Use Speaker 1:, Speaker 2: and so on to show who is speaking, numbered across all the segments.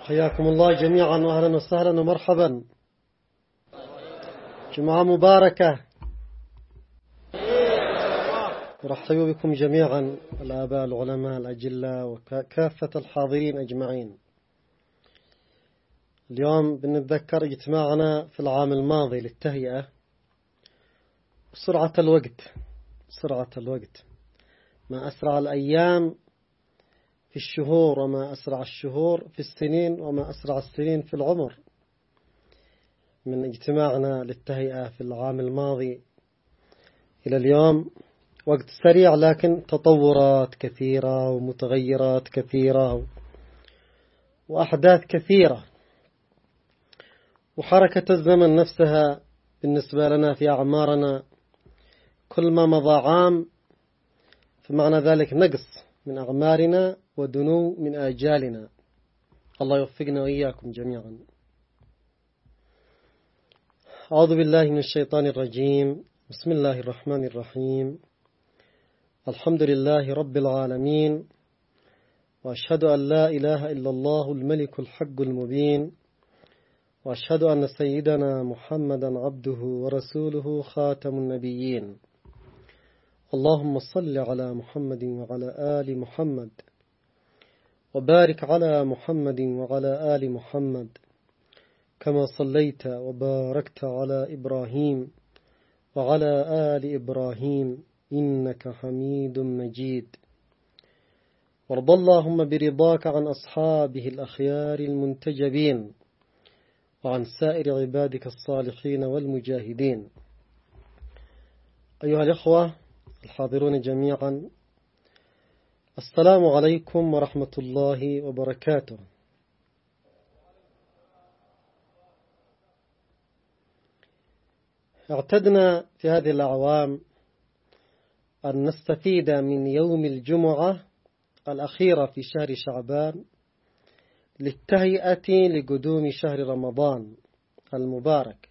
Speaker 1: حياكم الله جميعا وأهلا وسهلا ومرحبا. جمعة مباركة. أرحب بكم جميعا الآباء العلماء الأجلاء وكافة الحاضرين أجمعين. اليوم بنتذكر اجتماعنا في العام الماضي للتهيئة. سرعة الوقت ما أسرع الأيام في الشهور وما أسرع الشهور في السنين وما أسرع السنين في العمر. من اجتماعنا للتهيئة في العام الماضي إلى اليوم وقت سريع، لكن تطورات كثيرة ومتغيرات كثيرة وأحداث كثيرة، وحركة الزمن نفسها بالنسبة لنا في أعمارنا كل ما مضى عام فمعنى ذلك نقص من أعمارنا ودنو من آجالنا. الله يوفقنا وإياكم جميعا. أعوذ بالله من الشيطان الرجيم. بسم الله الرحمن الرحيم. الحمد لله رب العالمين، وأشهد أن لا إله إلا الله الملك الحق المبين، وأشهد أن سيدنا محمدا عبده ورسوله خاتم النبيين. اللهم صل على محمد وعلى آل محمد، وبارك على محمد وعلى آل محمد كما صليت وباركت على إبراهيم وعلى آل إبراهيم إنك حميد مجيد. وارض اللهم برضاك عن أصحابه الأخيار المنتجبين وعن سائر عبادك الصالحين والمجاهدين. أيها الإخوة الحاضرون جميعا، السلام عليكم ورحمة الله وبركاته. اعتدنا في هذه الأعوام أن نستفيد من يوم الجمعة الأخيرة في شهر شعبان للتهيئة لقدوم شهر رمضان المبارك،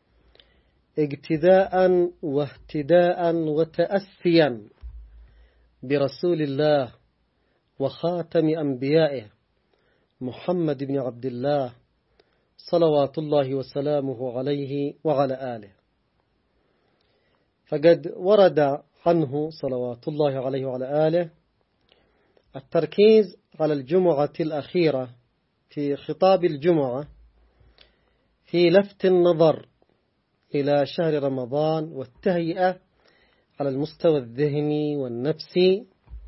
Speaker 1: اقتداء واهتداء وتأسيا برسول الله وخاتم أنبيائه محمد بن عبد الله صلوات الله وسلامه عليه وعلى آله. فقد ورد عنه صلوات الله عليه وعلى آله التركيز على الجمعة الأخيرة في خطاب الجمعة في لفت النظر إلى شهر رمضان والتهيئة على المستوى الذهني والنفسي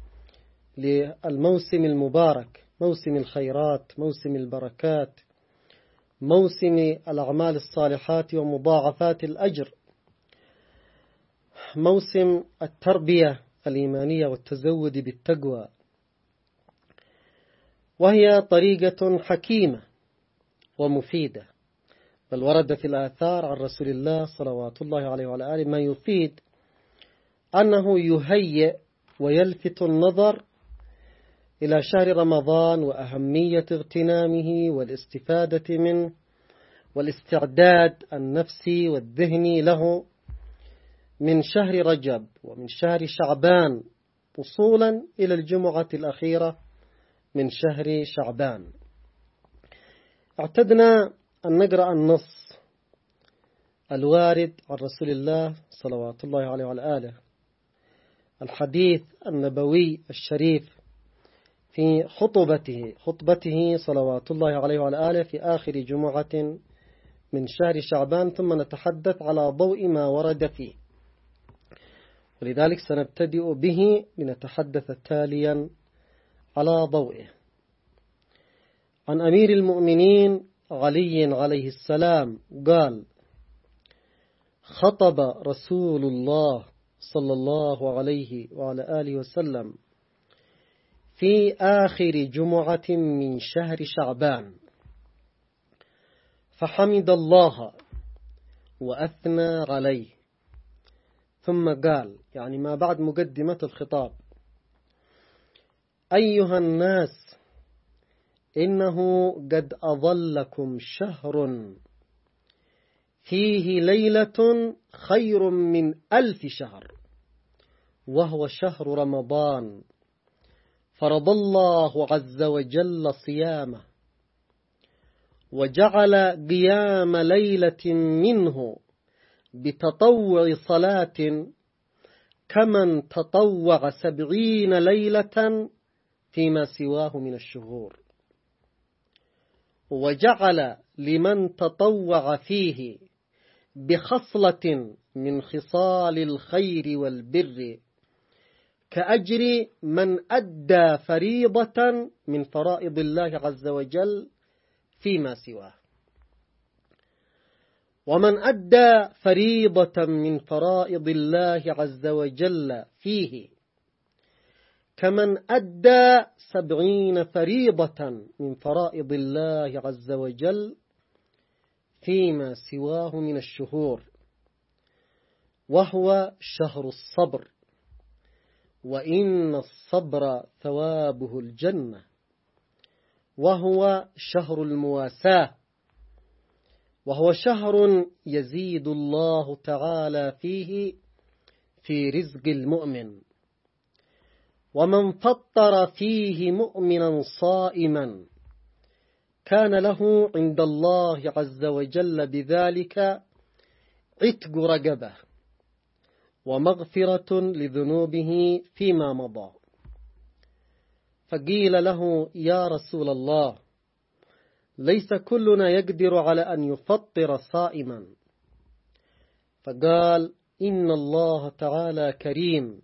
Speaker 1: للموسم المبارك، موسم الخيرات، موسم البركات، موسم الأعمال الصالحات ومضاعفات الأجر، موسم التربية الإيمانية والتزود بالتقوى. وهي طريقة حكيمة ومفيدة، بل ورد في الآثار عن رسول الله صلوات الله عليه وعلى آله ما يفيد أنه يهيئ ويلفت النظر إلى شهر رمضان وأهمية اغتنامه والاستفادة منه والاستعداد النفسي والذهني له من شهر رجب ومن شهر شعبان وصولا إلى الجمعة الأخيرة من شهر شعبان. اعتدنا أن نقرأ النص الوارد عن رسول الله صلوات الله عليه وعلى آله، الحديث النبوي الشريف في خطبته صلوات الله عليه وعلى آله في آخر جمعة من شهر شعبان، ثم نتحدث على ضوء ما ورد فيه، ولذلك سنبتدئ به لنتحدث تاليا على ضوئه. عن أمير المؤمنين علي عليه السلام قال: خطب رسول الله صلى الله عليه وعلى آله وسلم في آخر جمعة من شهر شعبان، فحمد الله وأثنى عليه، ثم قال، يعني ما بعد مقدمة الخطاب: أيها الناس، إنه قد أظلكم شهر فيه ليلة خير من 1000 شهر، وهو شهر رمضان، فرض الله عز وجل صيامه، وجعل قيام ليلة منه بتطوع صلاة كمن تطوع 70 ليلة فيما سواه من الشهور، وجعل لمن تطوع فيه بخصلة من خصال الخير والبر كأجر من أدى فريضة من فرائض الله عز وجل فيما سواه. ومن أدى فريضة من فرائض الله عز وجل فيه كمن أدى 70 فريضة من فرائض الله عز وجل فيما سواه من الشهور، وهو شهر الصبر، وإن الصبر ثوابه الجنة، وهو شهر المواساة، وهو شهر يزيد الله تعالى فيه في رزق المؤمن. ومن فطر فيه مؤمنا صائما كان له عند الله عز وجل بذلك عتق رقبة ومغفرة لذنوبه فيما مضى. فقيل له: يا رسول الله، ليس كلنا يقدر على أن يفطر صائما. فقال: إن الله تعالى كريم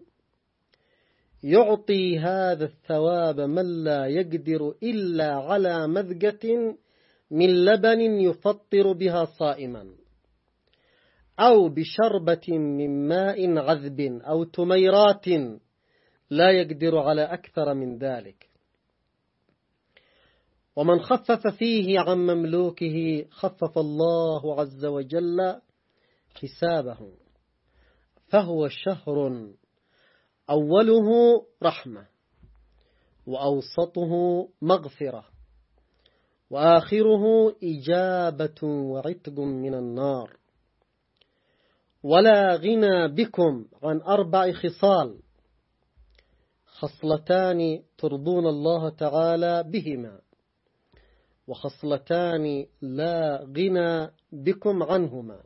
Speaker 1: يعطي هذا الثواب من لا يقدر إلا على مذقة من لبن يفطر بها صائما، أو بشربة من ماء عذب، أو تميرات لا يقدر على أكثر من ذلك. ومن خفف فيه عن مملوكه خفف الله عز وجل حسابه، فهو شهر أوله رحمة، وأوسطه مغفرة، وآخره إجابة وعتق من النار. ولا غنى بكم عن 4 خصال: خصلتان ترضون الله تعالى بهما، وخصلتان لا غنى بكم عنهما.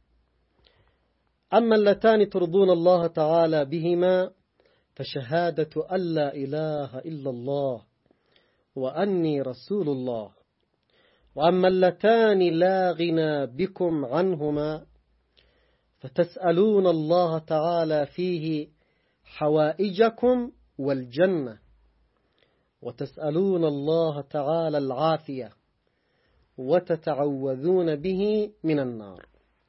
Speaker 1: أما اللتان ترضون الله تعالى بهما فشهادة أن لا إله إلا الله وأني رسول الله. وأما اللتان لا غنى بكم عنهما فتسألون الله تعالى فيه حوائجكم والجنة، وتسألون الله تعالى العافية، وتتعوذون به من النار.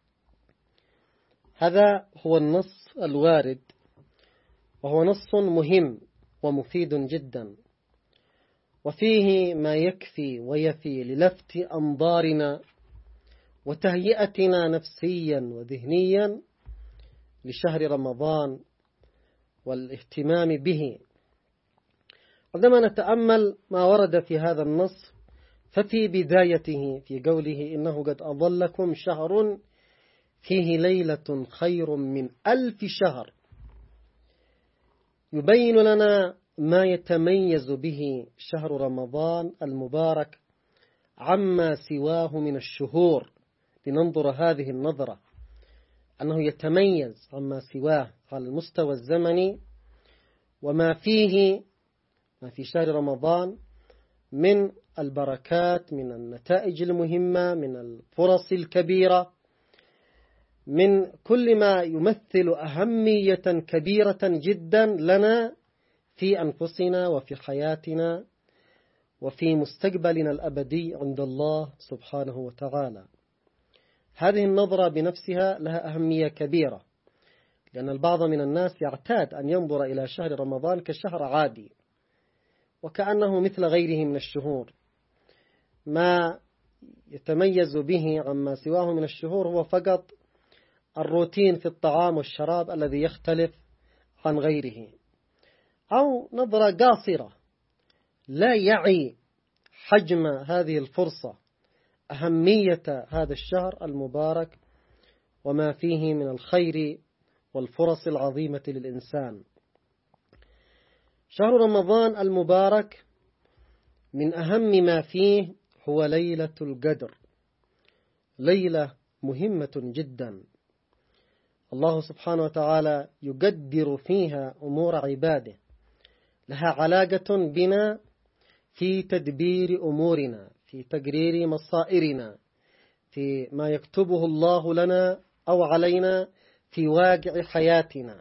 Speaker 1: هذا هو النص الوارد، وهو نص مهم ومفيد جدا، وفيه ما يكفي ويفي للفت أنظارنا وتهيئتنا نفسيا وذهنيا لشهر رمضان والاهتمام به. عندما نتأمل ما ورد في هذا النص، ففي بدايته في قوله: إنه قد أضلكم شهر فيه ليلة خير من 1000 شهر، يبين لنا ما يتميز به شهر رمضان المبارك عما سواه من الشهور. لننظر هذه النظرة، أنه يتميز عما سواه على المستوى الزمني، وما فيه ما في شهر رمضان من البركات، من النتائج المهمة، من الفرص الكبيرة، من كل ما يمثل أهمية كبيرة جدا لنا في أنفسنا وفي حياتنا وفي مستقبلنا الأبدي عند الله سبحانه وتعالى. هذه النظرة بنفسها لها أهمية كبيرة، لأن البعض من الناس يعتاد أن ينظر إلى شهر رمضان كشهر عادي، وكأنه مثل غيره من الشهور. ما يتميز به عما سواه من الشهور هو فقط الروتين في الطعام والشراب الذي يختلف عن غيره، أو نظرة قاصرة لا يعي حجم هذه الفرصة، أهمية هذا الشهر المبارك وما فيه من الخير والفرص العظيمة للإنسان. شهر رمضان المبارك من أهم ما فيه هو ليلة القدر، ليلة مهمة جدا. الله سبحانه وتعالى يقدر فيها أمور عباده، لها علاقة بنا في تدبير أمورنا، في تقرير مصائرنا، في ما يكتبه الله لنا أو علينا في واقع حياتنا.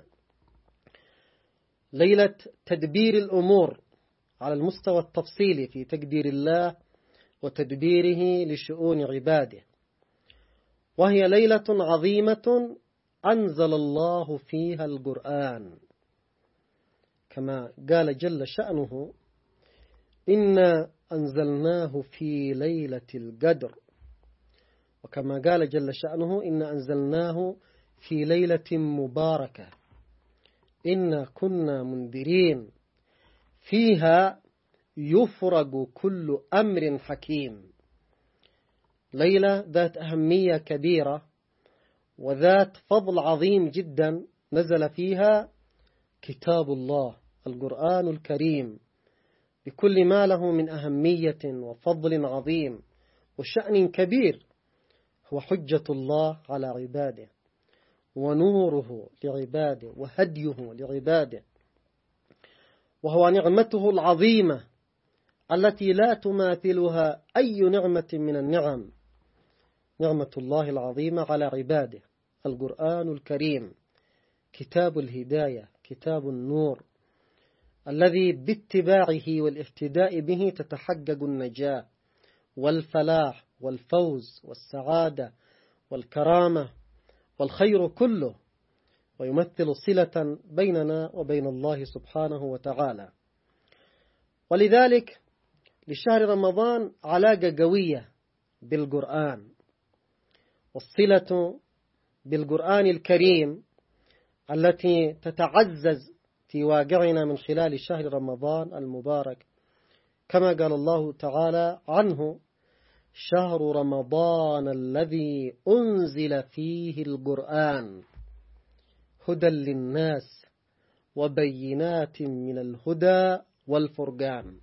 Speaker 1: ليلة تدبير الأمور على المستوى التفصيلي في تقدير الله وتدبيره لشؤون عباده. وهي ليلة عظيمة أنزل الله فيها القرآن، كما قال جل شأنه: إنا أنزلناه في ليلة القدر. وكما قال جل شأنه: إنا أنزلناه في ليلة مباركة إنا كنا منذرين فيها يفرق كل أمر حكيم. ليلة ذات أهمية كبيرة وذات فضل عظيم جدا، نزل فيها كتاب الله القرآن الكريم بكل ما له من أهمية وفضل عظيم وشأن كبير. هو حجة الله على عباده ونوره لعباده وهديه لعباده، وهو نعمته العظيمة التي لا تماثلها أي نعمة من النعم، نعمة الله العظيمة على عباده. القرآن الكريم كتاب الهداية، كتاب النور، الذي باتباعه والاهتداء به تتحقق النجاة والفلاح والفوز والسعادة والكرامة والخير كله، ويمثل صلة بيننا وبين الله سبحانه وتعالى. ولذلك لشهر رمضان علاقة قوية بالقرآن، والصلة بالقرآن الكريم التي تتعزز في واقعنا من خلال شهر رمضان المبارك، كما قال الله تعالى عنه: شهر رمضان الذي أنزل فيه القرآن هدى للناس وبينات من الهدى والفرقان.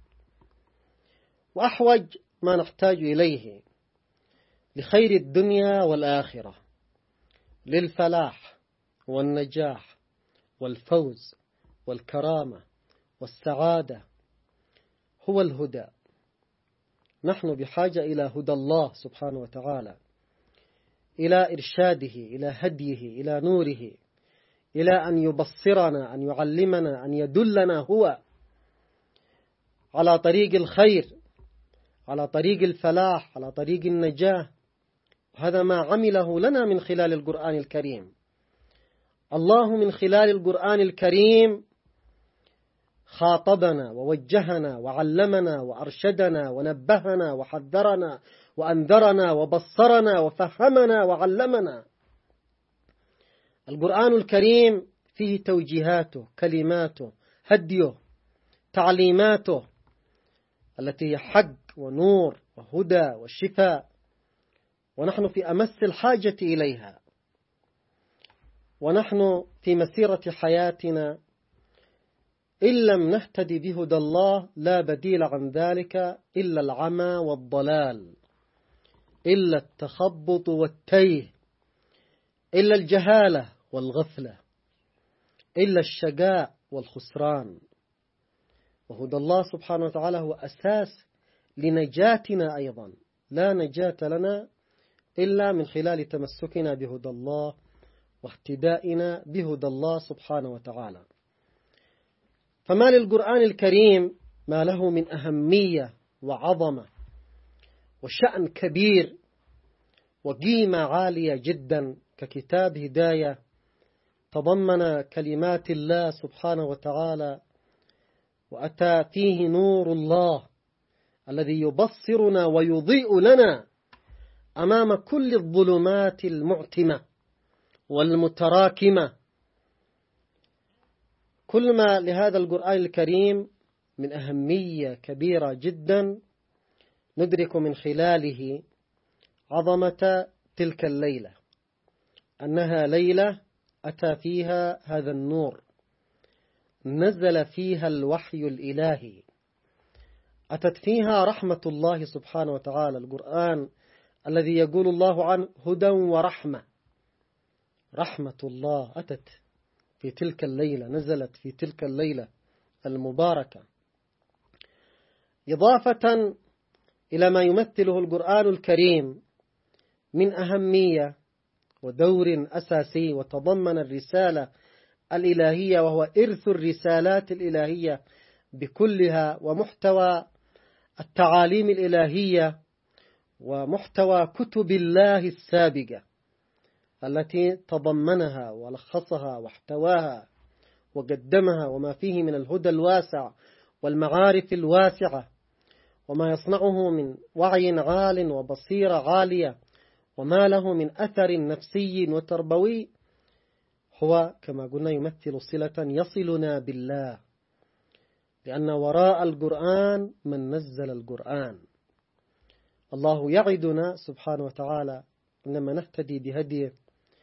Speaker 1: وأحوج ما نحتاج إليه لخير الدنيا والآخرة، للفلاح والنجاح والفوز والكرامة والسعادة، هو الهدى. نحن بحاجة إلى هدى الله سبحانه وتعالى، إلى إرشاده، إلى هديه، إلى نوره، إلى أن يبصرنا، أن يعلمنا، أن يدلنا هو على طريق الخير، على طريق الفلاح، على طريق النجاة. هذا ما عمله لنا من خلال القرآن الكريم. الله من خلال القرآن الكريم خاطبنا ووجهنا وعلمنا وأرشدنا ونبهنا وحذرنا وأنذرنا وبصرنا وفهمنا وعلمنا. القرآن الكريم فيه توجيهاته، كلماته، هديه، تعليماته التي هي حق ونور وهدى وشفاء، ونحن في أمس الحاجة إليها. ونحن في مسيرة حياتنا إن لم نهتدي بهدى الله لا بديل عن ذلك إلا العمى والضلال، إلا التخبط والتيه، إلا الجهالة والغفلة، إلا الشقاء والخسران. وهدى الله سبحانه وتعالى هو أساس لنجاتنا أيضا. لا نجاة لنا إلا من خلال تمسكنا بهدى الله واهتدائنا بهدى الله سبحانه وتعالى. فما للقرآن الكريم ما له من أهمية وعظمة وشأن كبير وقيمة عالية جدا ككتاب هداية تضمن كلمات الله سبحانه وتعالى، وأتى فيه نور الله الذي يبصرنا ويضيء لنا أمام كل الظلمات المعتمة والمتراكمة. كل ما لهذا القرآن الكريم من أهمية كبيرة جدا ندرك من خلاله عظمة تلك الليلة، أنها ليلة أتى فيها هذا النور، نزل فيها الوحي الإلهي أتت فيها رحمة الله سبحانه وتعالى. القرآن الذي يقول الله عنه هدى ورحمة، رحمة الله أتت في تلك الليلة، نزلت في تلك الليلة المباركة، إضافة إلى ما يمثله القرآن الكريم من أهمية ودور أساسي، وتضمن الرسالة الإلهية وهو إرث الرسالات الإلهية بكلها، ومحتوى التعاليم الإلهية، ومحتوى كتب الله السابقة التي تضمنها ولخصها واحتواها وقدمها، وما فيه من الهدى الواسع والمعارف الواسعة، وما يصنعه من وعي عال وبصيرة عالية، وما له من أثر نفسي وتربوي، هو كما قلنا يمثل صلة يصلنا بالله، لأن وراء القرآن من نزل القرآن. الله يعدنا سبحانه وتعالى إنما نهتدي بهديه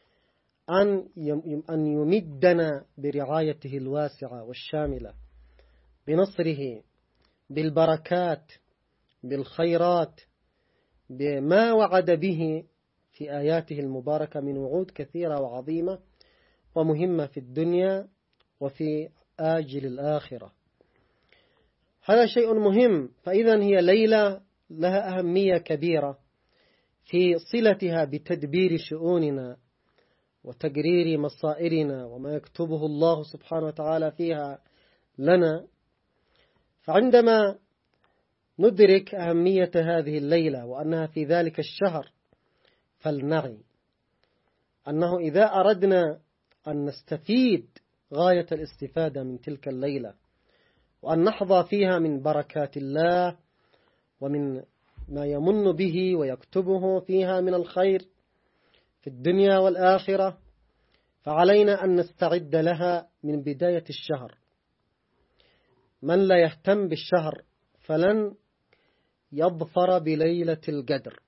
Speaker 1: أن يمدنا برعايته الواسعة والشاملة، بنصره، بالبركات، بالخيرات، بما وعد به في آياته المباركة من وعود كثيرة وعظيمة ومهمة في الدنيا وفي آجل الآخرة. هذا شيء مهم. فإذا هي ليلة لها أهمية كبيرة في صلتها بتدبير شؤوننا وتقرير مصائرنا وما يكتبه الله سبحانه وتعالى فيها لنا. فعندما ندرك أهمية هذه الليلة وأنها في ذلك الشهر، فلنعي أنه إذا أردنا أن نستفيد غاية الاستفادة من تلك الليلة، وأن نحظى فيها من بركات الله ومن ما يمن به ويكتبه فيها من الخير في الدنيا والآخرة، فعلينا أن نستعد لها من بداية الشهر. من لا يهتم بالشهر فلن يظفر بليلة القدر،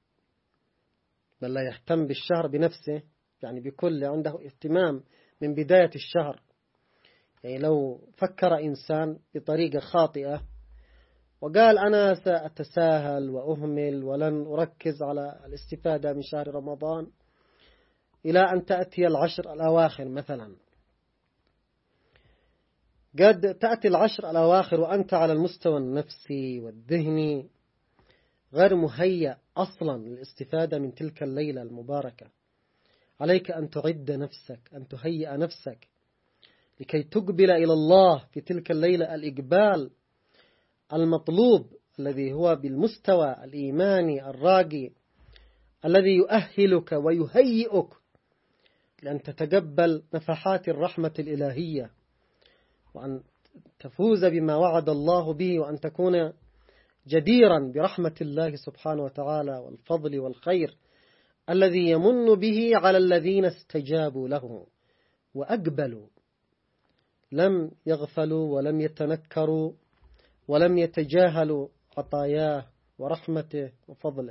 Speaker 1: بل لا يهتم بالشهر بنفسه، يعني بكل عنده اهتمام من بداية الشهر. يعني لو فكر إنسان بطريقة خاطئة وقال أنا سأتساهل وأهمل ولن أركز على الاستفادة من شهر رمضان إلى أن تأتي العشر الأواخر مثلا، قد تأتي العشر الأواخر وأنت على المستوى النفسي والذهني غير مهيأ أصلا للاستفادة من تلك الليلة المباركة. عليك أن تعد نفسك، أن تهيئ نفسك لكي تقبل إلى الله في تلك الليلة الإقبال المطلوب، الذي هو بالمستوى الإيماني الراقي، الذي يؤهلك ويهيئك لأن تتقبل نفحات الرحمة الإلهية، وأن تفوز بما وعد الله به، وأن تكون جديرا برحمة الله سبحانه وتعالى والفضل والخير الذي يمن به على الذين استجابوا له وأقبلوا، لم يغفلوا ولم يتنكروا ولم يتجاهلوا عطاياه ورحمته وفضله.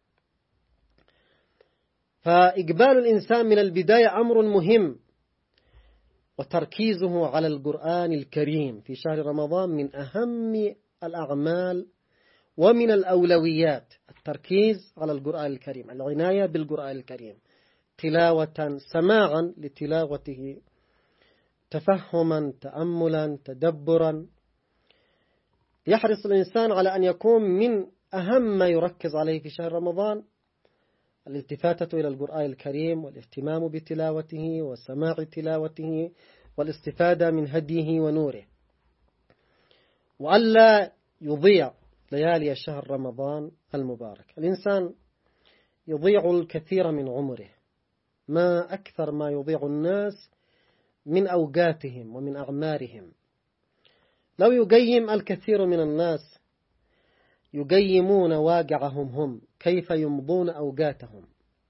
Speaker 1: فإقبال الإنسان من البداية أمر مهم، وتركيزه على القرآن الكريم في شهر رمضان من أهم الأعمال ومن الأولويات. التركيز على القرآن الكريم، العناية بالقرآن الكريم، تلاوة، سماعا لتلاوته، تفهما، تأملا، تدبرا. يحرص الإنسان على أن يكون من أهم ما يركز عليه في شهر رمضان الالتفاتة إلى القرآن الكريم، والاهتمام بتلاوته وسماع تلاوته والاستفادة من هديه ونوره، وألا يضيع ليالي شهر رمضان المبارك. الإنسان يضيع الكثير من عمره، ما أكثر ما يضيع الناس من أوقاتهم ومن أعمارهم. لو يقيم الكثير من الناس يقيمون واقعهم هم كيف يمضون أوقاتهم،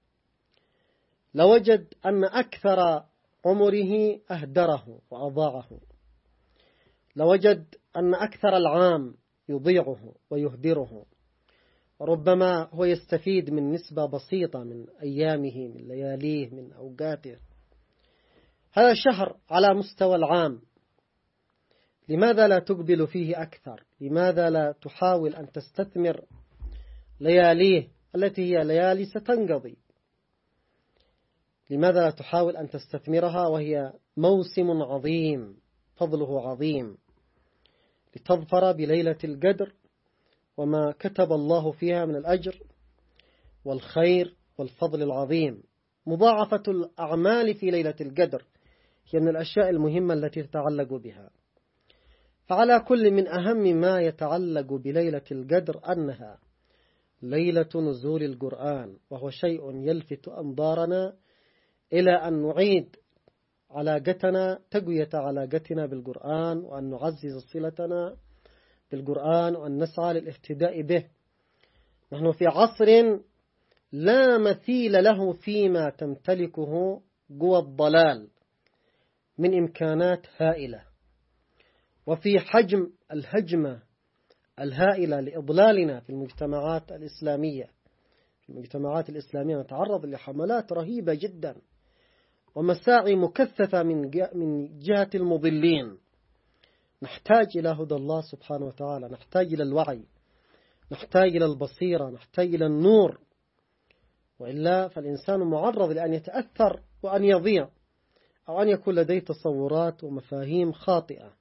Speaker 1: لوجد أن أكثر عمره أهدره وأضاعه، لوجد أن أكثر العام يضيعه ويهدره، وربما هو يستفيد من نسبة بسيطة من أيامه، من لياليه، من أوقاته. هذا الشهر على مستوى العام لماذا لا تقبل فيه أكثر؟ لماذا لا تحاول أن تستثمر لياليه التي هي ليالي ستنقضي؟ لماذا لا تحاول أن تستثمرها وهي موسم عظيم فضله عظيم، لتظفر بليلة القدر وما كتب الله فيها من الأجر والخير والفضل العظيم. مضاعفة الأعمال في ليلة القدر هي من الأشياء المهمة التي تتعلق بها. فعلى كل من أهم ما يتعلق بليلة القدر أنها ليلة نزول القرآن، وهو شيء يلفت أنظارنا إلى أن نعيد علاقتنا، تقوية علاقتنا بالقرآن، وأن نعزز صلتنا بالقرآن، وأن نسعى للاهتداء به. نحن في عصر لا مثيل له فيما تمتلكه قوى الضلال من إمكانات هائلة، وفي حجم الهجمة الهائلة لإضلالنا في المجتمعات الإسلامية. في المجتمعات الإسلامية نتعرض لحملات رهيبة جدا ومساعي مكثفة من جهة المضلين. نحتاج إلى هدى الله سبحانه وتعالى، نحتاج إلى الوعي، نحتاج إلى البصيرة، نحتاج إلى النور، وإلا فالإنسان معرض لأن يتأثر وأن يضيع، أو أن يكون لديه تصورات ومفاهيم خاطئة.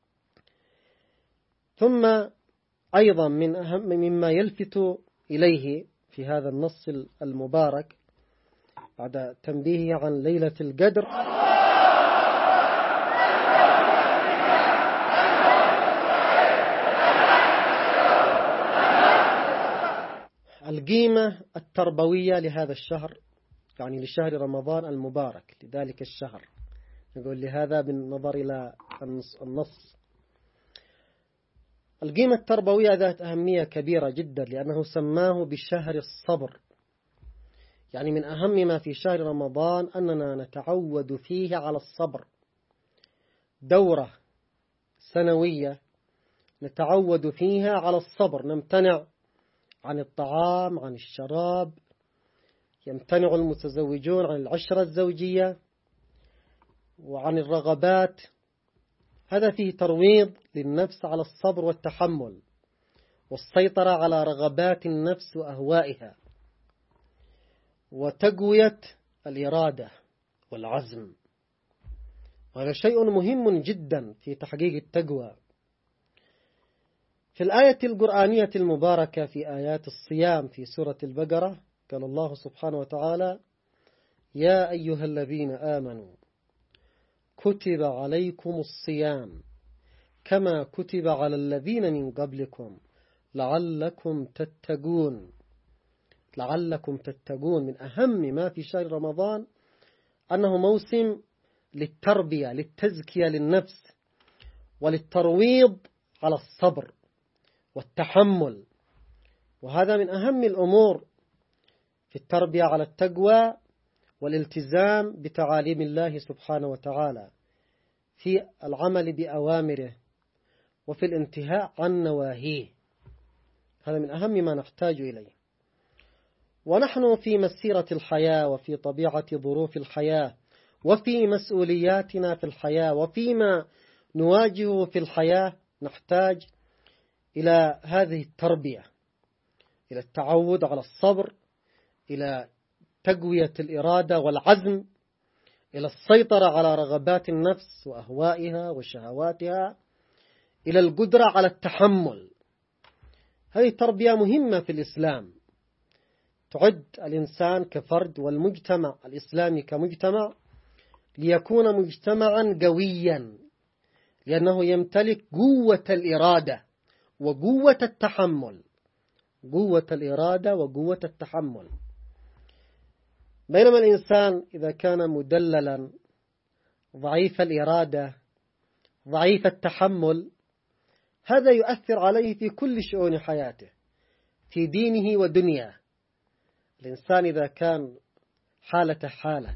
Speaker 1: ثم أيضا من أهم مما يلفت إليه في هذا النص المبارك بعد تنبيه عن ليلة القدر القيمة التربوية لهذا الشهر، يعني لشهر رمضان المبارك، لذلك الشهر. نقول لهذا بالنظر إلى النص. القيمة التربوية ذات أهمية كبيرة جدا، لأنه سماه بشهر الصبر. يعني من أهم ما في شهر رمضان أننا نتعود فيه على الصبر، دورة سنوية نتعود فيها على الصبر، نمتنع عن الطعام، عن الشراب، يمتنع المتزوجون عن العشرة الزوجية وعن الرغبات. هذا فيه ترويض للنفس على الصبر والتحمل والسيطرة على رغبات النفس وأهوائها، وتقوية الإرادة والعزم. وهذا شيء مهم جدا في تحقيق التقوى. في الآية القرآنية المباركة في آيات الصيام في سورة البقرة قال الله سبحانه وتعالى: يا أيها الذين آمنوا كتب عليكم الصيام كما كتب على الذين من قبلكم لعلكم تتقون. لعلكم تتقون. من أهم ما في شهر رمضان أنه موسم للتربية، للتزكية للنفس، وللترويض على الصبر والتحمل. وهذا من أهم الأمور في التربية على التقوى والالتزام بتعاليم الله سبحانه وتعالى في العمل بأوامره وفي الانتهاء عن نواهيه. هذا من أهم ما نحتاج إليه. ونحن في مسيرة الحياة وفي طبيعة ظروف الحياة وفي مسؤولياتنا في الحياة وفيما نواجهه في الحياة نحتاج إلى هذه التربية، إلى التعود على الصبر، إلى تقوية الإرادة والعزم، إلى السيطرة على رغبات النفس وأهوائها وشهواتها، إلى القدرة على التحمل. هذه تربية مهمة في الإسلام، تعد الإنسان كفرد والمجتمع الإسلامي كمجتمع ليكون مجتمعا قويا، لأنه يمتلك قوة الإرادة وقوة التحمل. قوة الإرادة وقوة التحمل. بينما الإنسان إذا كان مدللا ضعيف الإرادة ضعيف التحمل، هذا يؤثر عليه في كل شؤون حياته، في دينه ودنياه. الإنسان إذا كان حالة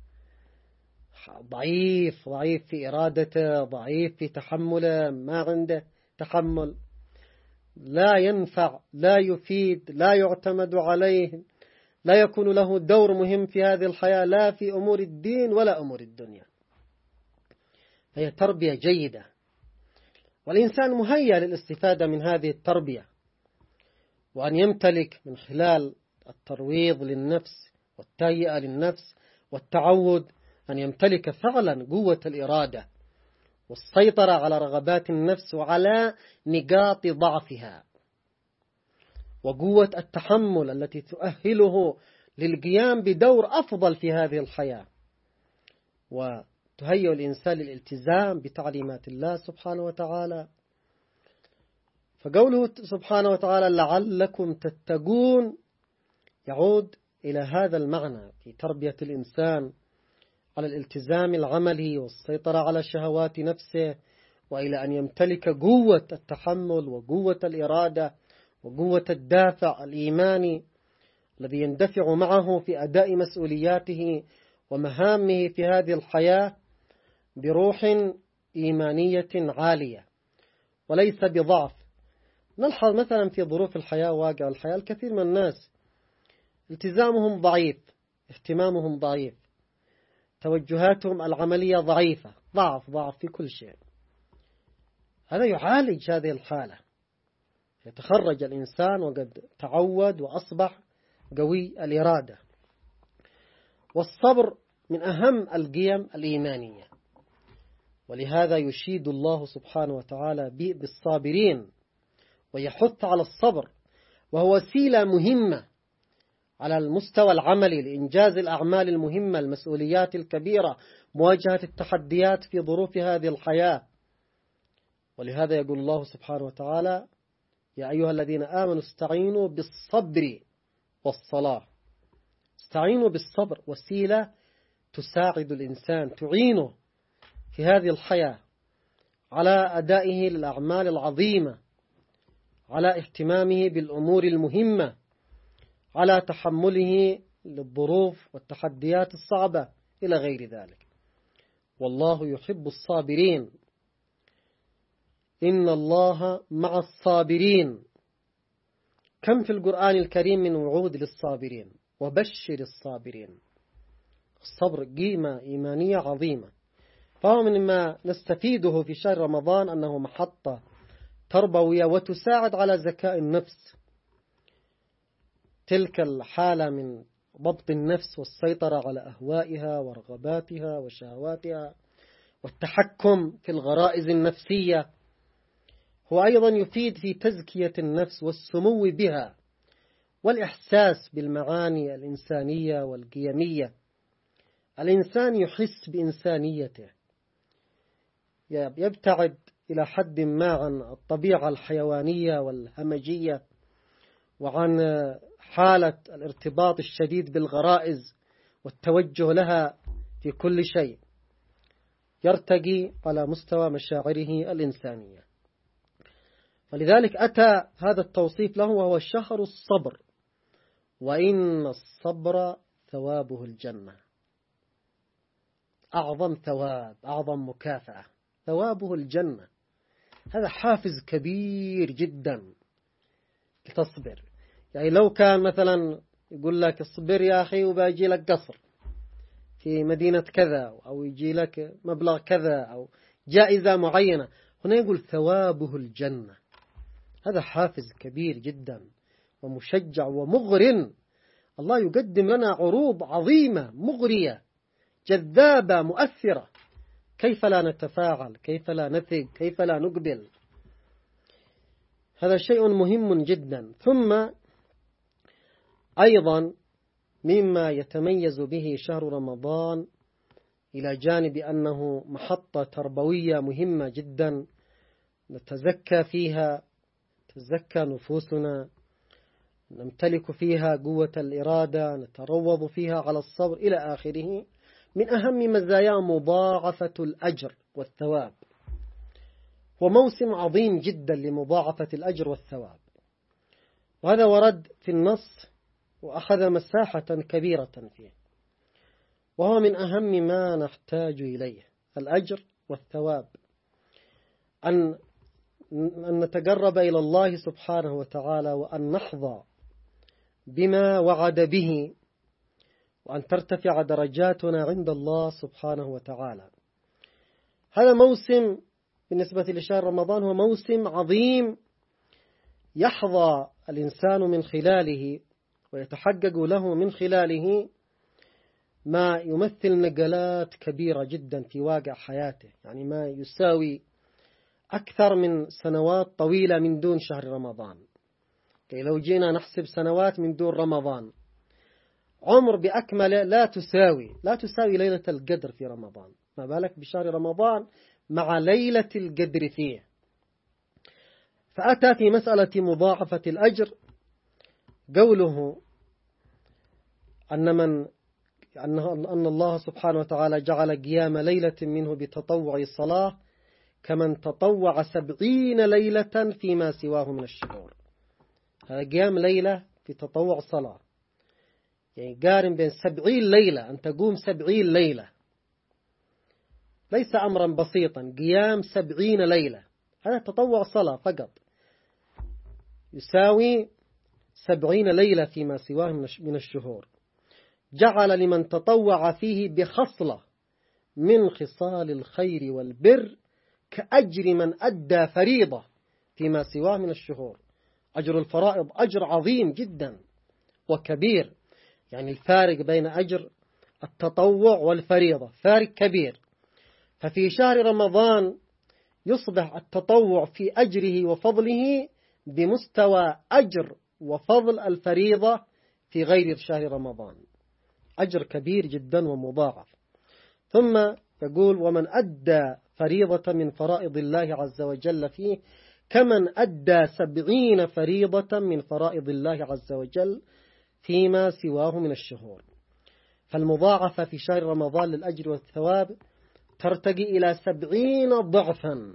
Speaker 1: ضعيف في إرادته، ضعيف في تحمله، ما عنده تحمل، لا ينفع، لا يفيد، لا يعتمد عليه، لا يكون له دور مهم في هذه الحياة، لا في أمور الدين ولا أمور الدنيا. هي تربية جيدة والإنسان مهيأ للاستفادة من هذه التربية، وأن يمتلك من خلال الترويض للنفس والتهيئة للنفس والتعود أن يمتلك فعلا قوة الإرادة والسيطرة على رغبات النفس وعلى نقاط ضعفها، وقوة التحمل التي تؤهله للقيام بدور أفضل في هذه الحياة، وتهيئ الإنسان للالتزام بتعليمات الله سبحانه وتعالى. فقوله سبحانه وتعالى لعلكم تتقون يعود إلى هذا المعنى في تربية الإنسان على الالتزام العملي والسيطرة على شهوات نفسه، وإلى أن يمتلك قوة التحمل وقوة الإرادة وقوة الدافع الإيماني الذي يندفع معه في أداء مسؤولياته ومهامه في هذه الحياة بروح إيمانية عالية وليس بضعف. نلحظ مثلا في ظروف الحياة واقع الحياة الكثير من الناس التزامهم ضعيف، اهتمامهم ضعيف، توجهاتهم العملية ضعيفة، ضعف في كل شيء. هذا يعالج هذه الحالة، يتخرج الإنسان وقد تعود وأصبح قوي الإرادة. والصبر من أهم القيم الإيمانية، ولهذا يشيد الله سبحانه وتعالى بالصابرين ويحث على الصبر، وهو وسيلة مهمة على المستوى العملي لإنجاز الأعمال المهمة، المسؤوليات الكبيرة، مواجهة التحديات في ظروف هذه الحياة. ولهذا يقول الله سبحانه وتعالى يا أيها الذين آمنوا استعينوا بالصبر والصلاة. استعينوا بالصبر، وسيلة تساعد الإنسان، تعينه في هذه الحياة على أدائه للأعمال العظيمة، على اهتمامه بالأمور المهمة، على تحمله للظروف والتحديات الصعبة إلى غير ذلك. والله يحب الصابرين، إن الله مع الصابرين. كم في القرآن الكريم من وعود للصابرين، وبشر الصابرين. الصبر قيمة إيمانية عظيمة، فهو مما نستفيده في شهر رمضان أنه محطة تربوية وتساعد على زكاء النفس، تلك الحالة من ضبط النفس والسيطرة على أهوائها ورغباتها وشهواتها والتحكم في الغرائز النفسية. هو أيضا يفيد في تزكية النفس والسمو بها والإحساس بالمعاني الإنسانية والقيمية. الإنسان يحس بإنسانيته، يبتعد إلى حد ما عن الطبيعة الحيوانية والهمجية وعن حالة الارتباط الشديد بالغرائز والتوجه لها في كل شيء، يرتقي على مستوى مشاعره الإنسانية. ولذلك أتى هذا التوصيف له وهو شهر الصبر، وإن الصبر ثوابه الجنة. أعظم ثواب، أعظم مكافأة، ثوابه الجنة. هذا حافز كبير جدا لتصبر. يعني لو كان مثلا يقول لك اصبر يا أخي وباجي لك قصر في مدينة كذا، أو يجي لك مبلغ كذا، أو جائزة معينة، هنا يقول ثوابه الجنة. هذا حافز كبير جدا ومشجع ومغر. الله يقدم لنا عروض عظيمة مغرية جذابة مؤثرة، كيف لا نتفاعل؟ كيف لا نثق؟ كيف لا نقبل؟ هذا شيء مهم جدا. ثم أيضا مما يتميز به شهر رمضان إلى جانب أنه محطة تربوية مهمة جدا نتزكى فيها، تزكى نفوسنا، نمتلك فيها قوة الإرادة، نتروض فيها على الصبر إلى آخره. من أهم مزايا مضاعفة الأجر والثواب، وموسم عظيم جدا لمضاعفة الأجر والثواب، وهذا ورد في النص وأخذ مساحة كبيرة فيه، وهو من أهم ما نحتاج إليه، الأجر والثواب، أن نتقرب إلى الله سبحانه وتعالى، وأن نحظى بما وعد به، وأن ترتفع درجاتنا عند الله سبحانه وتعالى. هذا موسم بالنسبة لشهر رمضان هو موسم عظيم يحظى الإنسان من خلاله ويتحقق له من خلاله ما يمثل نقلات كبيرة جدا في واقع حياته، يعني ما يساوي أكثر من سنوات طويلة من دون شهر رمضان. لو جينا نحسب سنوات من دون رمضان عمر بأكمله لا تساوي ليلة القدر في رمضان، ما بالك بشهر رمضان مع ليلة القدر فيه. فأتى في مسألة مضاعفة الأجر قوله أن الله سبحانه وتعالى جعل قيام ليلة منه بتطوع الصلاة كمن تطوع 70 ليلة فيما سواه من الشهور. هذا قيام ليلة في تطوع صلاة، يعني قارن بين 70 ليلة، أن تقوم 70 ليلة ليس أمرا بسيطا. قيام 70 ليلة هذا تطوع صلاة فقط يساوي 70 ليلة فيما سواه من الشهور. جعل لمن تطوع فيه بخصلة من خصال الخير والبر كأجر من أدى فريضة فيما سواه من الشهور. أجر الفرائض أجر عظيم جدا وكبير، يعني الفارق بين أجر التطوع والفريضة فارق كبير. ففي شهر رمضان يصبح التطوع في أجره وفضله بمستوى أجر وفضل الفريضة في غير شهر رمضان، أجر كبير جدا ومضاعف. ثم يقول ومن أدى فريضة من فرائض الله عز وجل فيه كمن أدى 70 فريضة من فرائض الله عز وجل فيما سواه من الشهور. فالمضاعفة في شهر رمضان للأجر والثواب ترتقي إلى 70 ضعفا،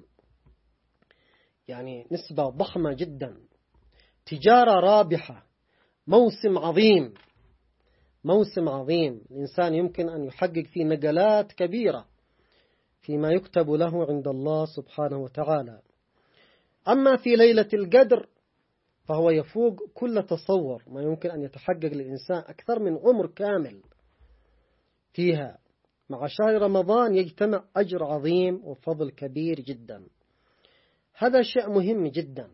Speaker 1: يعني نسبة ضخمة جدا. تجارة رابحة، موسم عظيم، موسم عظيم الإنسان يمكن أن يحقق فيه نقلات كبيرة فيما يكتب له عند الله سبحانه وتعالى. أما في ليلة القدر فهو يفوق كل تصور، ما يمكن أن يتحقق للإنسان أكثر من عمر كامل فيها. مع شهر رمضان يجتمع أجر عظيم وفضل كبير جدا. هذا شيء مهم جدا.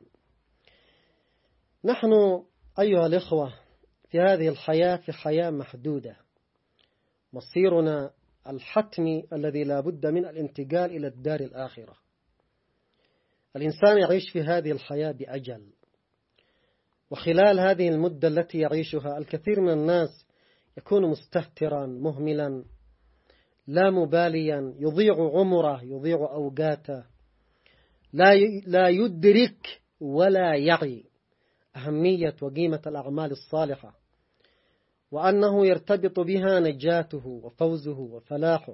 Speaker 1: نحن أيها الإخوة في هذه الحياة في حياة محدودة، مصيرنا الحتمي الذي لا بد من الانتقال إلى الدار الآخرة. الإنسان يعيش في هذه الحياة بأجل، وخلال هذه المدة التي يعيشها الكثير من الناس يكون مستهترا مهملا لا مباليا، يضيع عمره، يضيع أوقاته، لا يدرك ولا يعي أهمية وقيمة الأعمال الصالحة، وأنه يرتبط بها نجاته وفوزه وفلاحه.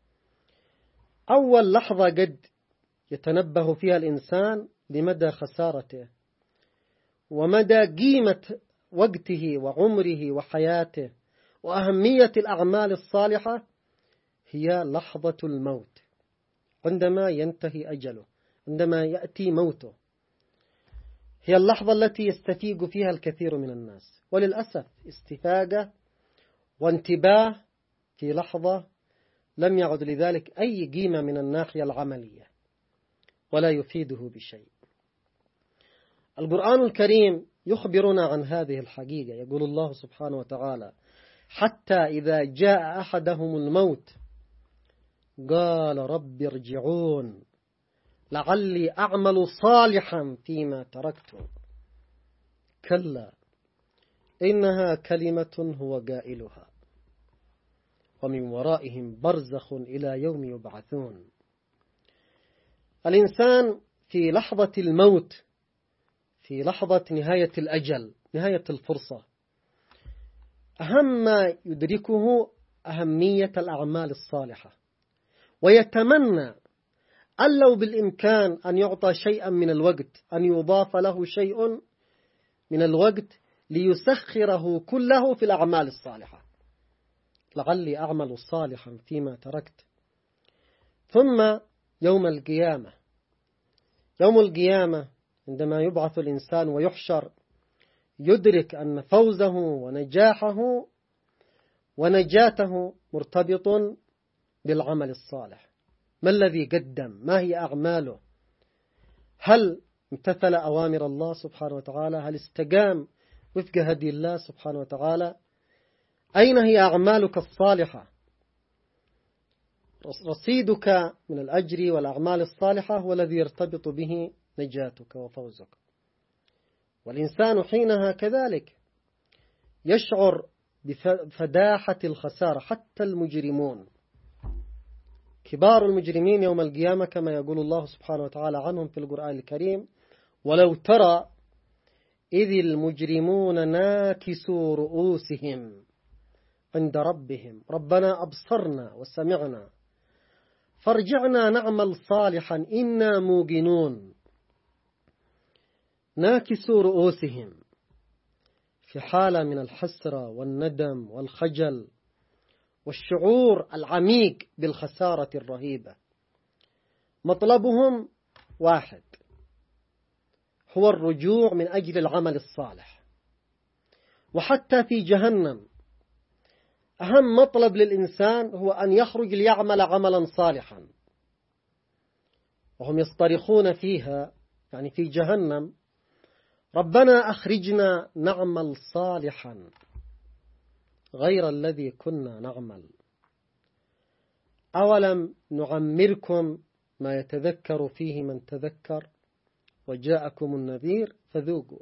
Speaker 1: أول لحظة قد يتنبه فيها الإنسان لمدى خسارته ومدى قيمة وقته وعمره وحياته وأهمية الأعمال الصالحة هي لحظة الموت، عندما ينتهي أجله، عندما يأتي موته. هي اللحظة التي يستفيق فيها الكثير من الناس، وللأسف استفاقة وانتباه في لحظة لم يعد لذلك أي قيمة من الناحية العملية ولا يفيده بشيء. القرآن الكريم يخبرنا عن هذه الحقيقة. يقول الله سبحانه وتعالى حتى إذا جاء أحدهم الموت قال رب ارجعون لعلي أعمل صالحا فيما تركت كلا إنها كلمة هو قائلها ومن ورائهم برزخ إلى يوم يبعثون. الإنسان في لحظة الموت، في لحظة نهاية الأجل، نهاية الفرصة، أهم ما يدركه أهمية الأعمال الصالحة، ويتمنى أن لو بالإمكان أن يعطى شيئا من الوقت، أن يضاف له شيء من الوقت ليسخره كله في الأعمال الصالحة، لعلي أعمل صالحا فيما تركت. ثم يوم القيامة، يوم القيامة عندما يبعث الإنسان ويحشر يدرك أن فوزه ونجاحه ونجاته مرتبط بالعمل الصالح. ما الذي قدم؟ ما هي أعماله؟ هل امتثل أوامر الله سبحانه وتعالى؟ هل استقام وفق هدي الله سبحانه وتعالى؟ أين هي أعمالك الصالحة؟ رصيدك من الأجر والأعمال الصالحة هو الذي يرتبط به نجاتك وفوزك. والإنسان حينها كذلك يشعر بفداحة الخسارة. حتى المجرمون، كبار المجرمين يوم القيامة كما يقول الله سبحانه وتعالى عنهم في القرآن الكريم: ولو ترى إذ المجرمون ناكسوا رؤوسهم عند ربهم ربنا أبصرنا وسمعنا فارجعنا نعمل صالحا إنا موقنون. ناكسوا رؤوسهم في حالة من الحسرة والندم والخجل والشعور العميق بالخسارة الرهيبة. مطلبهم واحد، هو الرجوع من أجل العمل الصالح. وحتى في جهنم أهم مطلب للإنسان هو أن يخرج ليعمل عملا صالحا. وهم يصطرخون فيها، يعني في جهنم: ربنا أخرجنا نعمل صالحا غير الذي كنا نعمل. أولم نعمركم ما يتذكر فيه من تذكر وجاءكم النذير فذوقوا.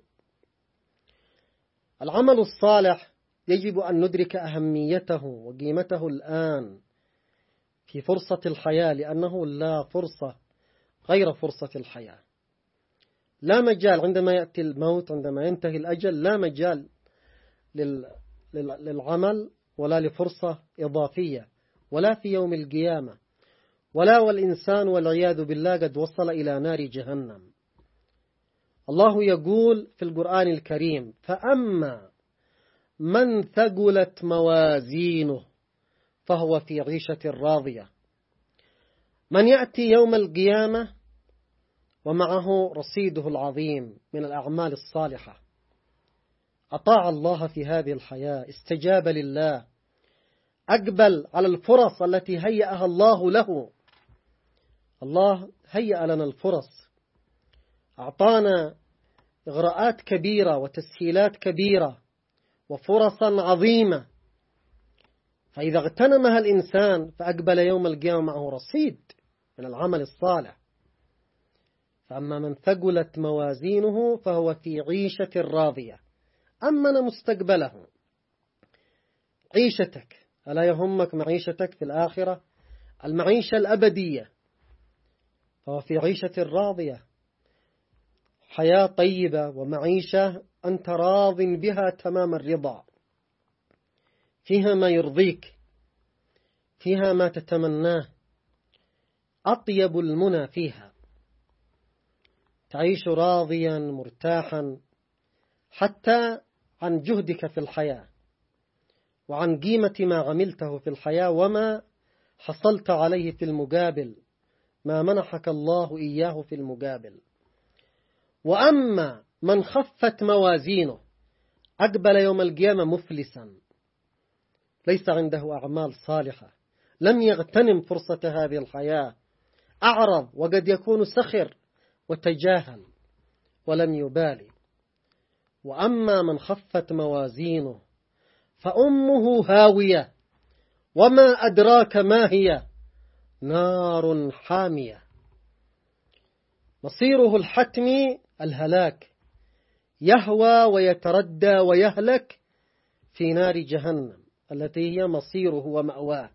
Speaker 1: العمل الصالح يجب أن ندرك أهميته وقيمته الآن في فرصة الحياة، لأنه لا فرصة غير فرصة الحياة. لا مجال عندما يأتي الموت، عندما ينتهي الأجل، لا مجال للعمل ولا لفرصة إضافية، ولا في يوم القيامة، ولا والإنسان والعياذ بالله قد وصل إلى نار جهنم. الله يقول في القرآن الكريم: فأما من ثقلت موازينه فهو في عيشة راضية. من يأتي يوم القيامة ومعه رصيده العظيم من الأعمال الصالحة، أطاع الله في هذه الحياة، استجاب لله، أقبل على الفرص التي هيأها الله له. الله هيأ لنا الفرص، أعطانا إغراءات كبيرة وتسهيلات كبيرة وفرصا عظيمة. فإذا اغتنمها الإنسان فأقبل يوم القيامة معه رصيد من العمل الصالح. فأما من ثقلت موازينه فهو في عيشة راضية، أمن مستقبله. عيشتك، ألا يهمك معيشتك في الآخرة؟ المعيشة الأبدية، فهو في عيشة راضية، حياة طيبة ومعيشة أنت راض بها تمام الرضا، فيها ما يرضيك، فيها ما تتمناه، أطيب المنى فيها. تعيش راضيا مرتاحا حتى عن جهدك في الحياة، وعن قيمة ما عملته في الحياة وما حصلت عليه في المقابل، ما منحك الله إياه في المقابل. وأما من خفت موازينه أقبل يوم القيامة مفلسا، ليس عنده أعمال صالحة، لم يغتنم فرصة هذه الحياة، أعرض وقد يكون سخر وتجاهل ولم يبالي. وأما من خفت موازينه فأمه هاوية وما أدراك ما هي، نار حامية. مصيره الحتمي الهلاك، يهوى ويتردى ويهلك في نار جهنم التي هي مصيره ومأواه،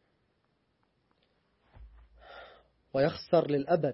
Speaker 1: ويخسر للأبد.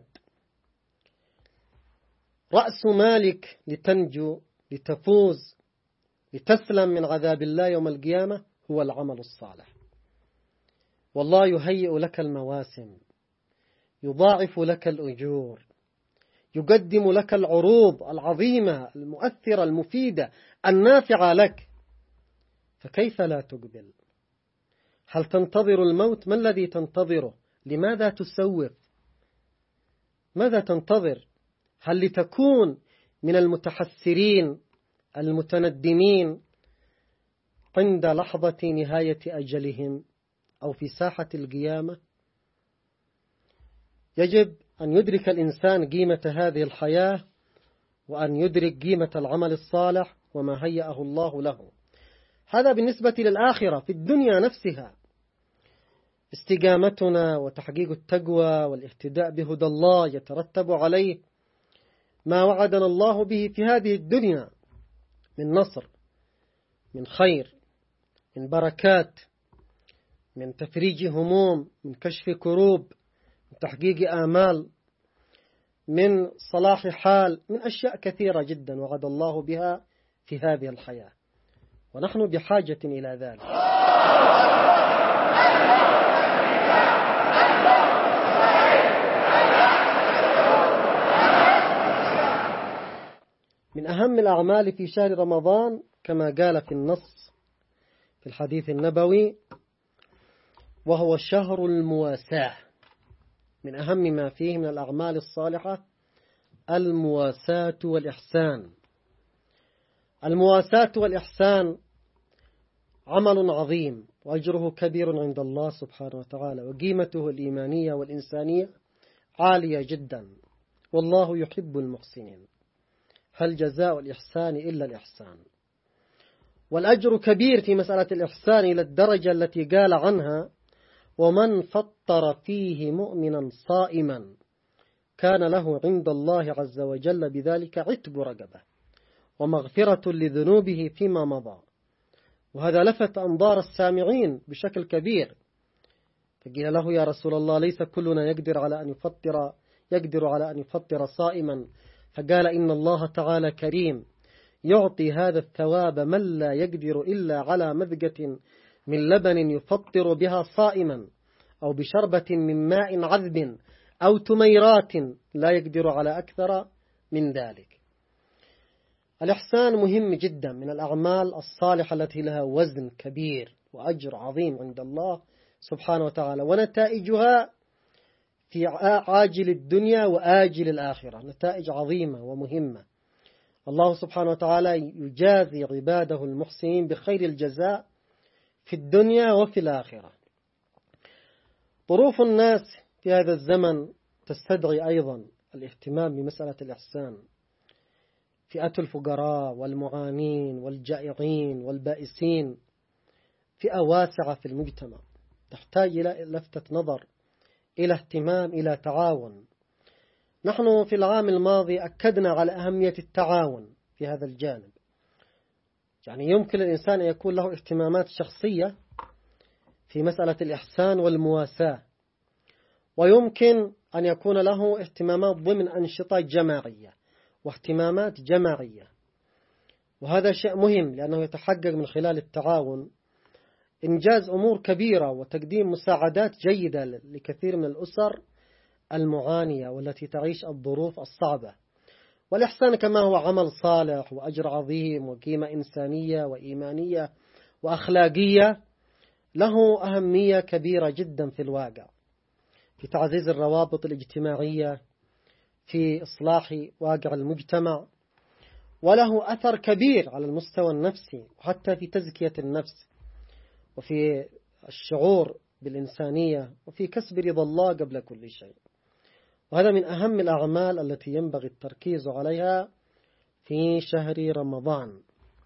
Speaker 1: رأس مالك لتنجو، لتفوز، لتسلم من عذاب الله يوم القيامة هو العمل الصالح. والله يهيئ لك المواسم، يضاعف لك الأجور، يقدم لك العروض العظيمة المؤثرة المفيدة النافعة لك، فكيف لا تقبل؟ هل تنتظر الموت؟ ما الذي تنتظره؟ لماذا تسوف؟ ماذا تنتظر؟ هل لتكون من المتحسرين المتندمين عند لحظة نهاية أجلهم أو في ساحة القيامة؟ يجب أن يدرك الإنسان قيمة هذه الحياة، وأن يدرك قيمة العمل الصالح وما هيأه الله له. هذا بالنسبة للآخرة. في الدنيا نفسها استقامتنا وتحقيق التقوى والاهتداء بهدى الله يترتب عليه ما وعدنا الله به في هذه الدنيا من نصر، من خير، من بركات، من تفريج هموم، من كشف كروب، من تحقيق آمال، من صلاح حال، من أشياء كثيرة جدا وعد الله بها في هذه الحياة، ونحن بحاجة إلى ذلك. من أهم الأعمال في شهر رمضان كما قال في النص في الحديث النبوي، وهو شهر المواساة. من أهم ما فيه من الأعمال الصالحة المواساة والإحسان. المواساة والإحسان عمل عظيم وأجره كبير عند الله سبحانه وتعالى، وقيمته الإيمانية والإنسانية عالية جدا، والله يحب المحسنين. هل جزاء الإحسان إلا الإحسان؟ والأجر كبير في مسألة الإحسان إلى الدرجة التي قال عنها: ومن فطر فيه مؤمنا صائما كان له عند الله عز وجل بذلك عتق رقبة ومغفرة لذنوبه فيما مضى. وهذا لفت أنظار السامعين بشكل كبير، فقيل له: يا رسول الله، ليس كلنا يقدر على أن يفطر صائما. فقال: إن الله تعالى كريم يعطي هذا الثواب من لا يقدر إلا على مذقة من لبن يفطر بها صائما، أو بشربة من ماء عذب، أو تميرات لا يقدر على أكثر من ذلك. الإحسان مهم جدا، من الأعمال الصالحة التي لها وزن كبير وأجر عظيم عند الله سبحانه وتعالى، ونتائجها في عاجل الدنيا وآجل الآخرة نتائج عظيمة ومهمة. الله سبحانه وتعالى يجازي عباده المحسنين بخير الجزاء في الدنيا وفي الآخرة. ظروف الناس في هذا الزمن تستدعي أيضا الاهتمام بمسألة الإحسان. فئة الفقراء والمعانين والجائعين والبائسين فئة واسعة في المجتمع، تحتاج إلى لفتة نظر، إلى اهتمام، إلى تعاون. نحن في العام الماضي أكدنا على أهمية التعاون في هذا الجانب. يعني يمكن للإنسان أن يكون له اهتمامات شخصية في مسألة الإحسان والمواساة، ويمكن أن يكون له اهتمامات ضمن أنشطة جماعية واهتمامات جماعية، وهذا شيء مهم لأنه يتحقق من خلال التعاون إنجاز أمور كبيرة وتقديم مساعدات جيدة لكثير من الأسر المعانية والتي تعيش الظروف الصعبة. والإحسان كما هو عمل صالح وأجر عظيم وقيمة إنسانية وإيمانية وأخلاقية، له أهمية كبيرة جدا في الواقع، في تعزيز الروابط الاجتماعية، في إصلاح واقع المجتمع، وله أثر كبير على المستوى النفسي وحتى في تزكية النفس وفي الشعور بالإنسانية وفي كسب رضا الله قبل كل شيء. وهذا من أهم الأعمال التي ينبغي التركيز عليها في شهر رمضان.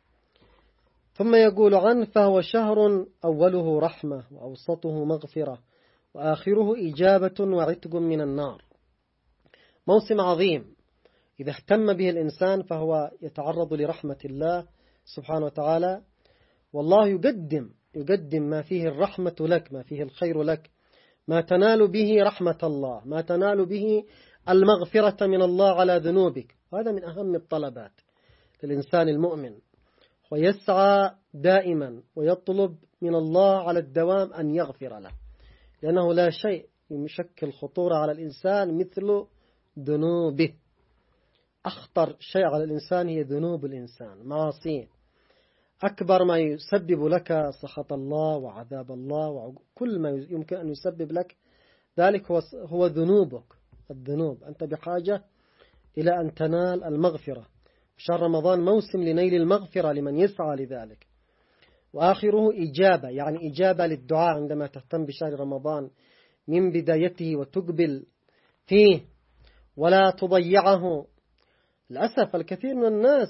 Speaker 1: ثم يقول عنه: فهو شهر أوله رحمة وأوسطه مغفرة وآخره إجابة وعتق من النار. موسم عظيم إذا اهتم به الإنسان فهو يتعرض لرحمة الله سبحانه وتعالى، والله يقدم ما فيه الرحمة لك، ما فيه الخير لك، ما تنال به رحمة الله، ما تنال به المغفرة من الله على ذنوبك. وهذا من أهم الطلبات للإنسان المؤمن، ويسعى دائما ويطلب من الله على الدوام أن يغفر له، لأنه لا شيء يشكل خطورة على الإنسان مثل ذنوبه. أخطر شيء على الإنسان هي ذنوب الإنسان، معاصيه. أكبر ما يسبب لك سخط الله وعذاب الله وكل ما يمكن أن يسبب لك ذلك هو ذنوبك. الذنوب أنت بحاجة إلى أن تنال المغفرة. شهر رمضان موسم لنيل المغفرة لمن يسعى لذلك. وآخره إجابة، يعني إجابة للدعاء عندما تهتم بشهر رمضان من بدايته وتقبل فيه ولا تضيعه. للأسف الكثير من الناس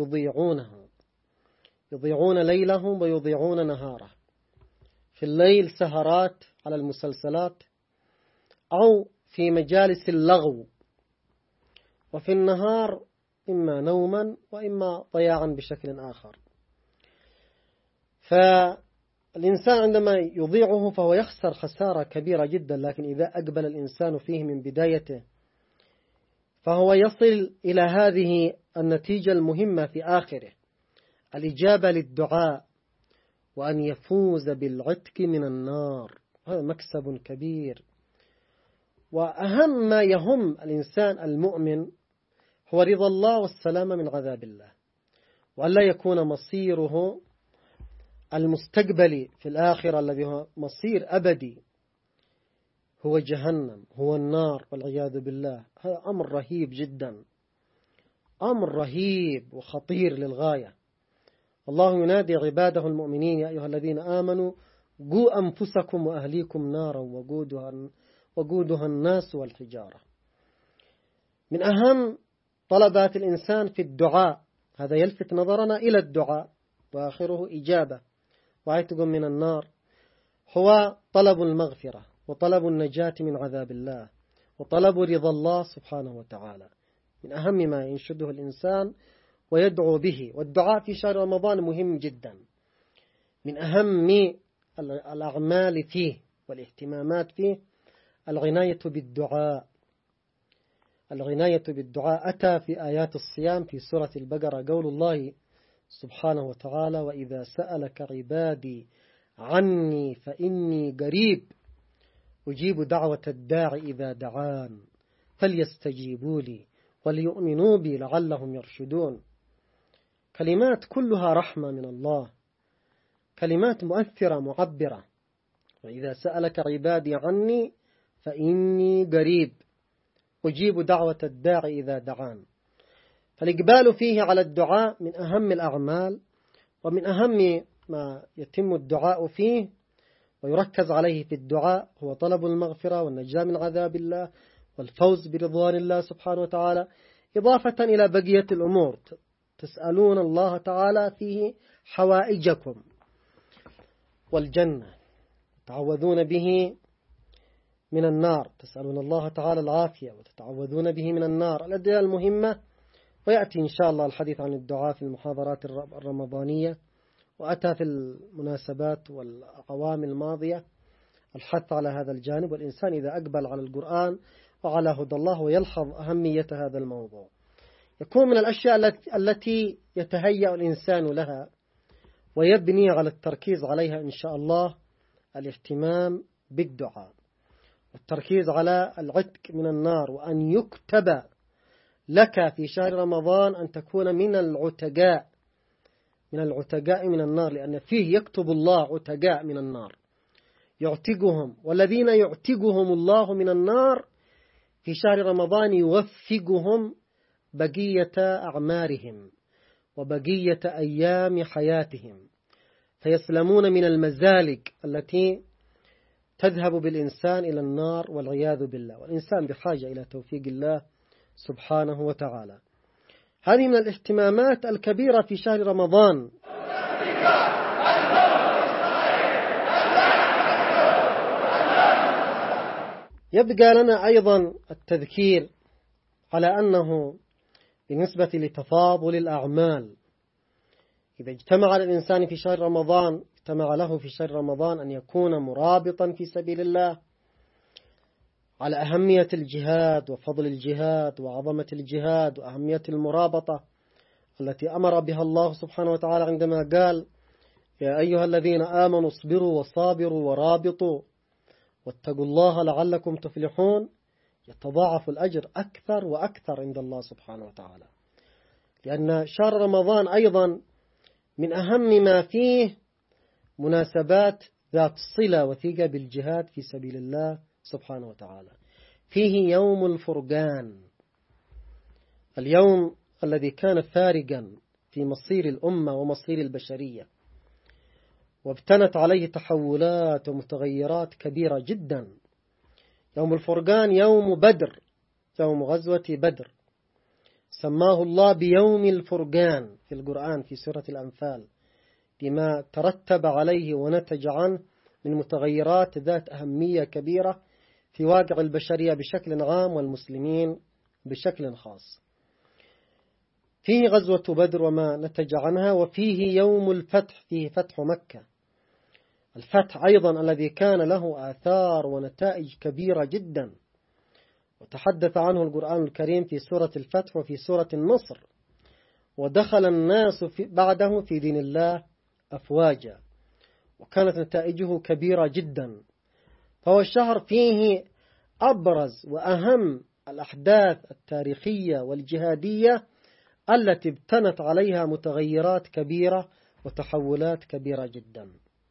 Speaker 1: يضيعون ليلهم ويضيعون نهاره. في الليل سهرات على المسلسلات أو في مجالس اللغو، وفي النهار إما نوما وإما ضياعا بشكل آخر. فالإنسان عندما يضيعه فهو يخسر خسارة كبيرة جدا، لكن إذا أقبل الإنسان فيه من بدايته فهو يصل إلى هذه النتيجة المهمة في آخره: الإجابة للدعاء، وأن يفوز بالعتق من النار. هذا مكسب كبير. وأهم ما يهم الإنسان المؤمن هو رضا الله والسلامة من عذاب الله، وألا يكون مصيره المستقبلي في الآخرة الذي هو مصير أبدي هو جهنم، هو النار والعياذ بالله. هذا أمر رهيب جدا، أمر رهيب وخطير للغاية. الله ينادي عباده المؤمنين: يا أيها الذين آمنوا قوا أنفسكم وأهليكم نارا وقودها الناس والحجارة. من أهم طلبات الإنسان في الدعاء، هذا يلفت نظرنا إلى الدعاء وآخره إجابة وعتق من النار، هو طلب المغفرة وطلب النجاة من عذاب الله وطلب رضا الله سبحانه وتعالى. من أهم ما ينشده الإنسان ويدعو به. والدعاء في شهر رمضان مهم جدا. من أهم الأعمال فيه والاهتمامات فيه العناية بالدعاء. العناية بالدعاء أتى في آيات الصيام في سورة البقرة قول الله سبحانه وتعالى: وإذا سألك عبادي عني فإني قريب أجيب دعوة الداع إذا دعان فليستجيبوا لي وليؤمنوا بي لعلهم يرشدون. كلمات كلها رحمة من الله، كلمات مؤثرة معبرة. وإذا سألك عبادي عني فإني قريب أجيب دعوة الداع إذا دعان. فالإقبال فيه على الدعاء من أهم الأعمال، ومن أهم ما يتم الدعاء فيه ويركز عليه في الدعاء هو طلب المغفرة والنجاة من عذاب الله والفوز برضوان الله سبحانه وتعالى، إضافة إلى بقية الأمور. تسألون الله تعالى فيه حوائجكم والجنة، تعوذون به من النار، تسألون الله تعالى العافية وتتعوذون به من النار، الأدعية المهمة. ويأتي إن شاء الله الحديث عن الدعاء في المحاضرات الرمضانية، وأتى في المناسبات والأعوام الماضية الحث على هذا الجانب. والإنسان إذا أقبل على القرآن وعلى هدى الله ويلحظ أهمية هذا الموضوع يكون من الأشياء التي يتهيأ الإنسان لها ويبني على التركيز عليها إن شاء الله الاهتمام بالدعاء والتركيز على العتق من النار، وأن يكتب لك في شهر رمضان أن تكون من العتقاء من النار، لأن فيه يكتب الله عتقاء من النار يعتقهم، والذين يعتقهم الله من النار في شهر رمضان يوفقهم بقية أعمارهم وبقية أيام حياتهم، فيسلمون من المزالق التي تذهب بالإنسان إلى النار والعياذ بالله. والإنسان بحاجة إلى توفيق الله سبحانه وتعالى. هذه من الاهتمامات الكبيرة في شهر رمضان. يبقى لنا أيضا التذكير على أنه بالنسبة لتفاضل الأعمال، إذا اجتمع الإنسان في شهر رمضان اجتمع له في شهر رمضان أن يكون مرابطا في سبيل الله على أهمية الجهاد وفضل الجهاد وعظمة الجهاد وأهمية المرابطة التي أمر بها الله سبحانه وتعالى عندما قال: يا أيها الذين آمنوا اصبروا وصابروا ورابطوا واتقوا الله لعلكم تفلحون. يتضاعف الأجر أكثر وأكثر عند الله سبحانه وتعالى، لأن شهر رمضان أيضا من أهم ما فيه مناسبات ذات صلة وثيقة بالجهاد في سبيل الله سبحانه وتعالى. فيه يوم الفرقان، اليوم الذي كان فارقا في مصير الأمة ومصير البشرية، وابتنت عليه تحولات ومتغيرات كبيرة جدا. يوم الفرقان يوم بدر يوم غزوة بدر، سماه الله بيوم الفرقان في القرآن في سورة الأنفال، بما ترتب عليه ونتج عنه من متغيرات ذات أهمية كبيرة في واقع البشرية بشكل عام والمسلمين بشكل خاص. فيه غزوة بدر وما نتج عنها، وفيه يوم الفتح، فيه فتح مكة، الفتح أيضا الذي كان له آثار ونتائج كبيرة جدا، وتحدث عنه القرآن الكريم في سورة الفتح وفي سورة النصر، ودخل الناس بعده في دين الله أفواجا، وكانت نتائجه كبيرة جدا. فهو الشهر فيه أبرز وأهم الأحداث التاريخية والجهادية التي ابتنت عليها متغيرات كبيرة وتحولات كبيرة جدا.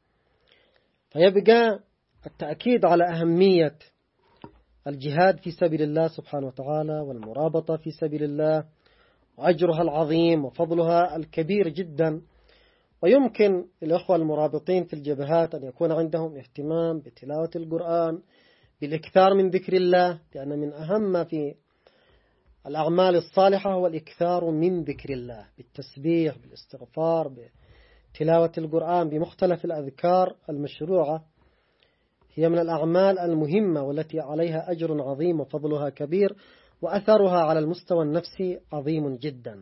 Speaker 1: فيبقى التأكيد على أهمية الجهاد في سبيل الله سبحانه وتعالى والمرابطة في سبيل الله وأجرها العظيم وفضلها الكبير جدا. ويمكن الأخوة المرابطين في الجبهات أن يكون عندهم اهتمام بتلاوة القرآن، بالإكثار من ذكر الله، لأن من أهم في الأعمال الصالحة هو الإكثار من ذكر الله، بالتسبيح، بالاستغفار، بتلاوة القرآن، بمختلف الأذكار المشروعة. هي من الأعمال المهمة والتي عليها أجر عظيم وفضلها كبير، وأثرها على المستوى النفسي عظيم جدا.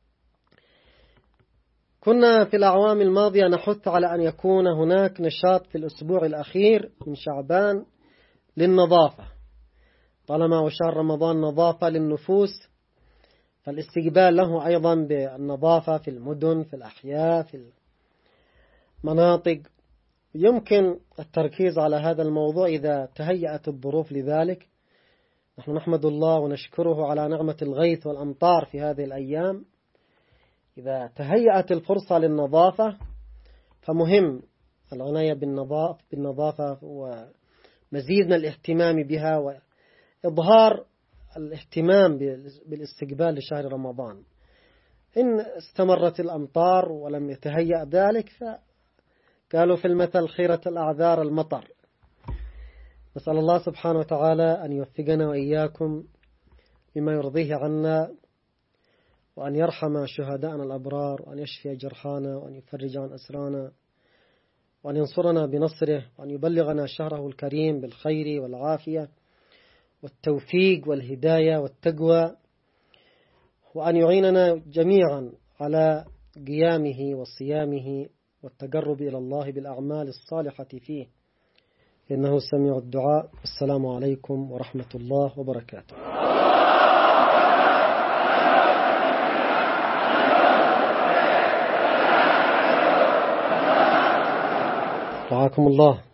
Speaker 1: كنا في الأعوام الماضية نحث على أن يكون هناك نشاط في الأسبوع الأخير من شعبان للنظافة، طالما وشهر رمضان نظافة للنفوس، فالاستقبال له أيضا بالنظافة في المدن، في الأحياء، في المناطق. يمكن التركيز على هذا الموضوع إذا تهيأت الظروف لذلك. نحن نحمد الله ونشكره على نعمة الغيث والأمطار في هذه الأيام. إذا تهيأت الفرصة للنظافة فمهم العناية بالنظافة ومزيد من الاهتمام بها، وإظهار الاهتمام بالاستقبال لشهر رمضان. إن استمرت الأمطار ولم يتهيأ ذلك فقالوا في المثل خيرة الأعذار المطر. نسأل الله سبحانه وتعالى أن يوفقنا وإياكم بما يرضيه عنا، وأن يرحم شهداءنا الأبرار، وأن يشفي جرحانا، وأن يفرج عن أسرانا، وأن ينصرنا بنصره، وأن يبلغنا شهره الكريم بالخير والعافية والتوفيق والهداية والتقوى، وأن يعيننا جميعا على قيامه وصيامه والتقرب إلى الله بالأعمال الصالحة فيه، إنه سميع الدعاء. السلام عليكم ورحمة الله وبركاته. رعاكم الله.